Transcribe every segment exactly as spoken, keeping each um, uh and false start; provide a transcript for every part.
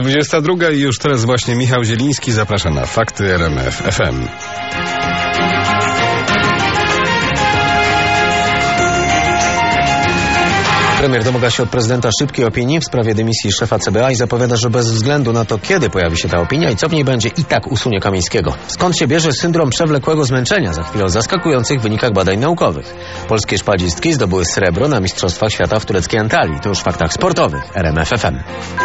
dwudziesta druga i już teraz właśnie Michał Zieliński zaprasza na Fakty R M F F M. Premier domaga się od prezydenta szybkiej opinii w sprawie dymisji szefa C B A i zapowiada, że bez względu na to, kiedy pojawi się ta opinia i co w niej będzie, i tak usunie Kamińskiego. Skąd się bierze syndrom przewlekłego zmęczenia? Za chwilę o zaskakujących wynikach badań naukowych. Polskie szpadzistki zdobyły srebro na Mistrzostwach Świata w tureckiej Antalii. To już w faktach sportowych R M F F M.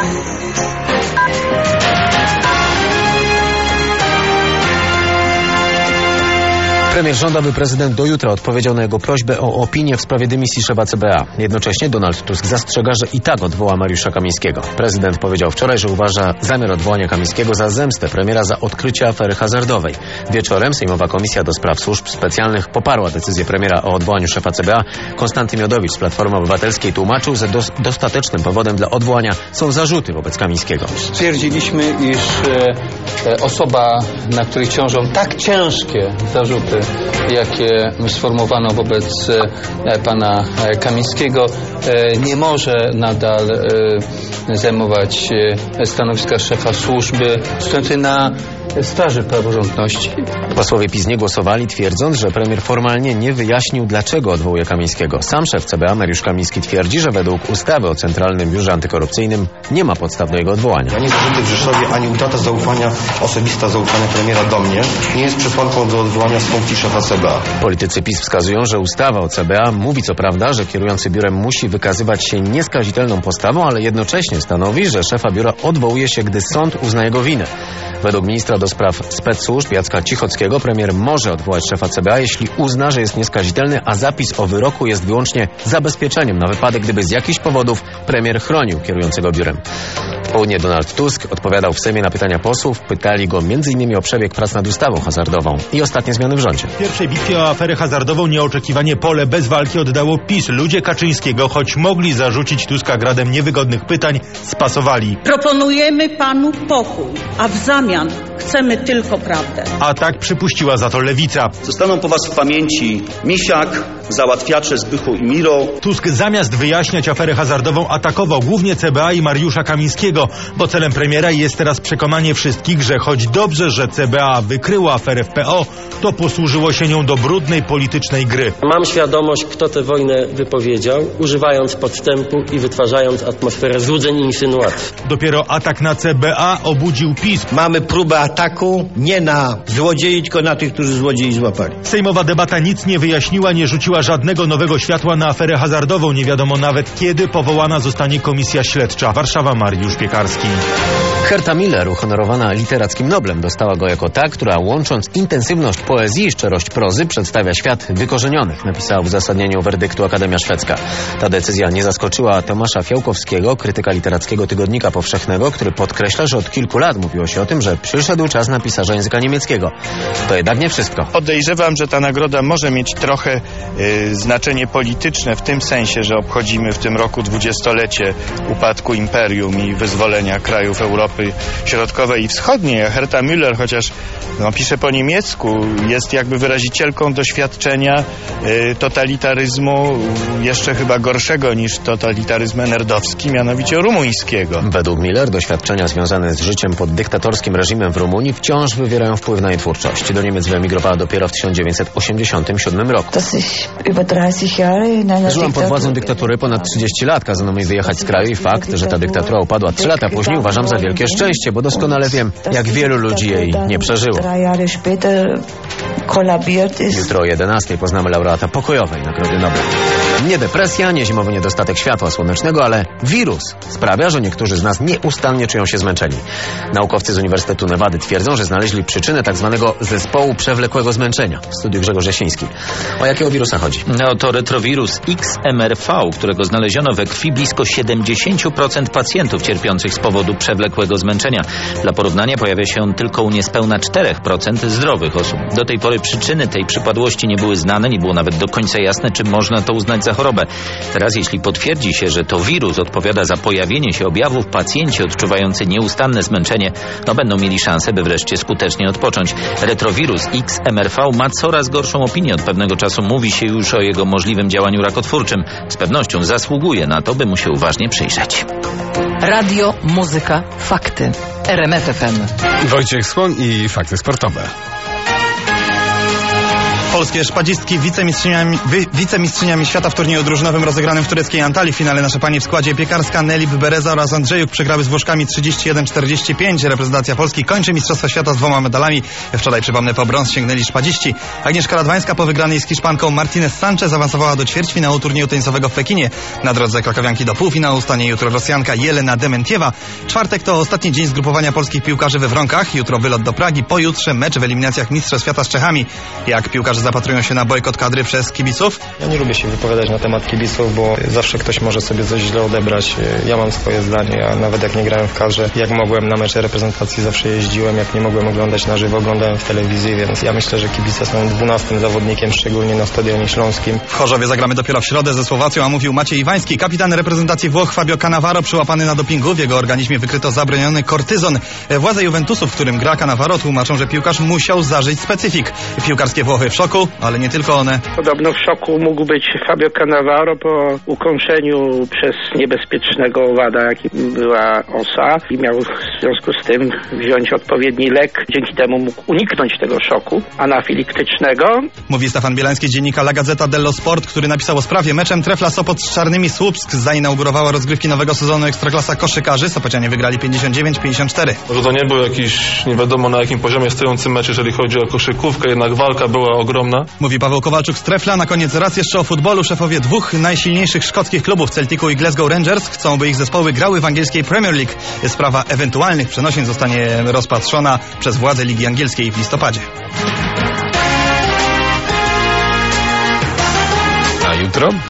Premier żąda, by prezydent do jutra odpowiedział na jego prośbę o opinię w sprawie dymisji szefa C B A. Jednocześnie Donald Tusk zastrzega, że i tak odwoła Mariusza Kamińskiego. Prezydent powiedział wczoraj, że uważa zamiar odwołania Kamińskiego za zemstę premiera za odkrycie afery hazardowej. Wieczorem Sejmowa Komisja do Spraw Służb Specjalnych poparła decyzję premiera o odwołaniu szefa C B A. Konstanty Miodowicz z Platformy Obywatelskiej tłumaczył, że dos- dostatecznym powodem dla odwołania są zarzuty wobec Kamińskiego. Stwierdziliśmy, iż e, osoba, na której ciążą tak ciężkie zarzuty, jakie sformułowano wobec e, pana e, Kamińskiego, e, nie może nadal e, zajmować e, stanowiska szefa służby stojącej na straży praworządności. Posłowie PiS nie głosowali, twierdząc, że premier formalnie nie wyjaśnił, dlaczego odwołuje Kamińskiego. Sam szef C B A Mariusz Kamiński twierdzi, że według ustawy o Centralnym Biurze Antykorupcyjnym nie ma podstaw do jego odwołania. Ani zarzuty w Rzeszowie, ani utrata zaufania, osobista zaufania premiera do mnie nie jest przesłanką do odwołania z funkcji szefa C B A. Politycy PiS wskazują, że ustawa o C B A mówi co prawda, że kierujący biurem musi wykazywać się nieskazitelną postawą, ale jednocześnie stanowi, że szefa biura odwołuje się, gdy sąd uzna jego winę. Według ministra do spraw specsłużb Jacka Cichockiego premier może odwołać szefa C B A, jeśli uzna, że jest nieskazitelny, a zapis o wyroku jest wyłącznie zabezpieczeniem na wypadek, gdyby z jakichś powodów premier chronił kierującego biurem. W południe Donald Tusk odpowiadał w Sejmie na pytania posłów. Pytali go między innymi o przebieg prac nad ustawą hazardową i ostatnie zmiany w rządzie. W pierwszej bitwie o aferę hazardową nieoczekiwanie pole bez walki oddało PiS. Ludzie Kaczyńskiego, choć mogli zarzucić Tuska gradem niewygodnych pytań, spasowali. Proponujemy panu pokój, a w zamian chcemy tylko prawdę. A tak przypuściła za to Lewica. Zostaną po was w pamięci Misiak, załatwiacze Zbychu i Miro. Tusk zamiast wyjaśniać aferę hazardową atakował głównie C B A i Mariusza Kamińskiego, bo celem premiera jest teraz przekonanie wszystkich, że choć dobrze, że C B A wykryło aferę w P O, to posłużyło się nią do brudnej politycznej gry. Mam świadomość, kto tę wojnę wypowiedział, używając podstępu i wytwarzając atmosferę złudzeń i insynuacji. Dopiero atak na C B A obudził PiS. Mamy próbę ataku nie na złodziei, tylko na tych, którzy złodziei złapali. Sejmowa debata nic nie wyjaśniła, nie rzuciła żadnego nowego światła na aferę hazardową. Nie wiadomo nawet, kiedy powołana zostanie komisja śledcza. Warszawa, Mariusz Piekarski. Herta Miller, uhonorowana literackim Noblem, dostała go jako ta, która łącząc intensywność poezji i szczerość prozy przedstawia świat wykorzenionych, napisała w uzasadnieniu werdyktu Akademia Szwedzka. Ta decyzja nie zaskoczyła Tomasza Fiałkowskiego, krytyka literackiego Tygodnika Powszechnego, który podkreśla, że od kilku lat mówiło się o tym, że przyszedł czas na pisarza języka niemieckiego. To jednak nie wszystko. Podejrzewam, że ta nagroda może mieć trochę y, znaczenie polityczne w tym sensie, że obchodzimy w tym roku dwudziestolecie upadku imperium i wyzwolenia krajów Europy Środkowej i Wschodniej. A Herta Müller, chociaż no, pisze po niemiecku, jest jakby wyrazicielką doświadczenia y, totalitaryzmu jeszcze chyba gorszego niż totalitaryzm enerdowski, mianowicie rumuńskiego. Według Miller doświadczenia związane z życiem pod dyktatorskim reżimem w Rumunii wciąż wywierają wpływ na jej twórczość. Do Niemiec wyemigrowała dopiero w tysiąc dziewięćset osiemdziesiątym siódmym roku. Żyłam pod władzą dyktatury ponad trzydzieści lat. Kazano mi wyjechać z kraju i fakt, że ta dyktatura upadła trzy lata później, uważam za wielkie szczęście, bo doskonale wiem, jak wielu ludzi jej nie przeżyło. Jutro o jedenastej poznamy laureata pokojowej Nagrody Nobla. Nie depresja, nie zimowy niedostatek światła słonecznego, ale wirus sprawia, że niektórzy z nas nieustannie czują się zmęczeni. Naukowcy z Uniwersytetu Nevady twierdzą, że znaleźli przyczynę tak zwanego zespołu przewlekłego zmęczenia. W studiu Grzegorz Jasiński. O jakiego wirusa chodzi? No to retrowirus X M R V, którego znaleziono we krwi blisko siedemdziesiąt procent pacjentów cierpiących z powodu przewlekłego zmęczenia. Dla porównania pojawia się on tylko u niespełna cztery procent zdrowych osób. Do tej pory przyczyny tej przypadłości nie były znane, nie było nawet do końca jasne, czy można to uznać za chorobę. Teraz, jeśli potwierdzi się, że to wirus odpowiada za pojawienie się objawów, pacjenci odczuwający nieustanne zmęczenie no będą mieli szansę, by wreszcie skutecznie odpocząć. Retrowirus X M R V ma coraz gorszą opinię. Od pewnego czasu mówi się już o jego możliwym działaniu rakotwórczym. Z pewnością zasługuje na to, by mu się uważnie przyjrzeć. Radio, muzyka, fakty. R M F F M. Wojciech Słoń i fakty sportowe. Polskie szpadzistki wicemistrzyniami, wy, wicemistrzyniami świata w turnieju drużynowym rozegranym w tureckiej Antalii. W finale Nasze Panie w składzie Piekarska, Nelip, Bereza oraz Andrzejuk przegrały z Włoszkami trzydzieści jeden czterdzieści pięć. Reprezentacja Polski kończy Mistrzostwa Świata z dwoma medalami. Wczoraj, przypomnę, po brąz sięgnęli szpadziści. Agnieszka Radwańska po wygranej z Hiszpanką Martinez Sanchez awansowała do ćwierćfinału turnieju tenisowego w Pekinie. Na drodze krakowianki do półfinału stanie jutro Rosjanka Jelena Dementiewa. Czwartek to ostatni dzień zgrupowania polskich piłkarzy we Wronkach. Jutro wylot do Pragi, pojutrze mecz w eliminacjach Mistrzostw Świata z Czechami. Jak piłkarze zapatrują się na bojkot kadry przez kibiców? Ja nie lubię się wypowiadać na temat kibiców, bo zawsze ktoś może sobie coś źle odebrać. Ja mam swoje zdanie, a nawet jak nie grałem w kadrze, jak mogłem na mecze reprezentacji zawsze jeździłem, jak nie mogłem oglądać na żywo, oglądałem w telewizji, więc ja myślę, że kibice są dwunastym zawodnikiem, szczególnie na Stadionie Śląskim. W Chorzowie zagramy dopiero w środę ze Słowacją, a mówił Maciej Iwański, kapitan reprezentacji Włoch Fabio Cannavaro, przyłapany na dopingu. W jego organizmie wykryto zabroniony kortyzon. Władze Juventusu, w którym gra Cannavaro, tłumaczą, że piłkarz musiał zażyć specyfik. Piłkarskie Włochy w szoku, ale nie tylko one. Podobno w szoku mógł być Fabio Cannavaro po ukąszeniu przez niebezpiecznego owada, jakim była osa, i miał w związku z tym wziąć odpowiedni lek. Dzięki temu mógł uniknąć tego szoku anafiliktycznego. Mówi Stefan Bielański, dziennika La Gazzetta dello Sport, który napisał o sprawie. Meczem Trefla Sopot z Czarnymi Słupsk zainaugurowała rozgrywki nowego sezonu Ekstraklasa koszykarzy. Sopocianie wygrali pięćdziesiąt dziewięć pięćdziesiąt cztery. Może to nie był jakiś nie wiadomo na jakim poziomie stojący mecz, jeżeli chodzi o koszykówkę, jednak walka była ogromna. Mówi Paweł Kowalczuk z Trefla. Na koniec raz jeszcze o futbolu. Szefowie dwóch najsilniejszych szkockich klubów, Celticu i Glasgow Rangers, chcą, by ich zespoły grały w angielskiej Premier League. Sprawa ewentualnych przenosin zostanie rozpatrzona przez władze Ligi Angielskiej w listopadzie. A jutro?